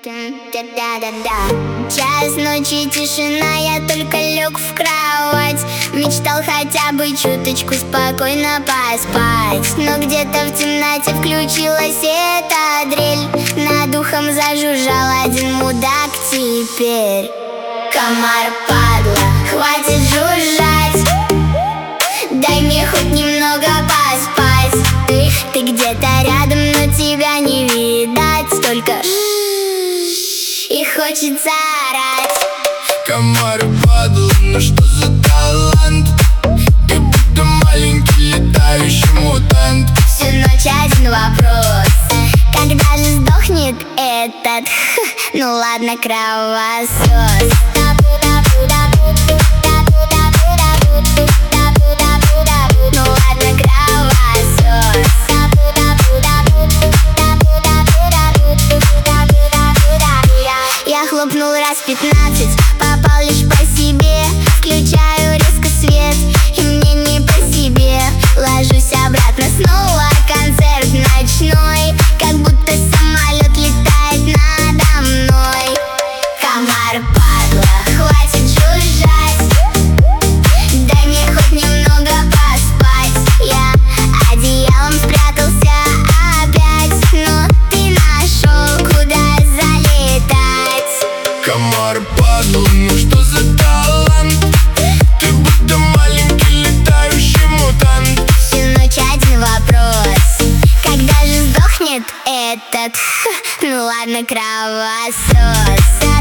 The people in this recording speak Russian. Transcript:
Час ночи, тишина, я только лег в кровать. Мечтал хотя бы чуточку спокойно поспать, но где-то в темноте включилась эта дрель. Над ухом зажужжал один мудак теперь. Комар, падла, хватит жужжать, дай мне хоть немного поспать. Ты где-то рядом, но тебя не видать, только и хочется орать. Комар, падла, ну что за талант? Ты будто маленький летающий мутант. Всю ночь один вопрос: когда же сдохнет этот, ну ладно, кровосос. Ну ладно, кровосос. Я хлопнул раз 15, попал лишь по себе. Включаю резко свет, и мне не по себе. Ложусь обратно, снова концерт ночной, как будто самолет летает надо мной. Комар, падла, хватит жужжать, дай мне хоть немного поспать. Я одеялом спрятался опять, но ты нашел, куда залетать. Комар, падла, ну что за талант? Ты будто маленький летающий мутант. Всю ночь один вопрос: когда же сдохнет этот, ну ладно, кровосос.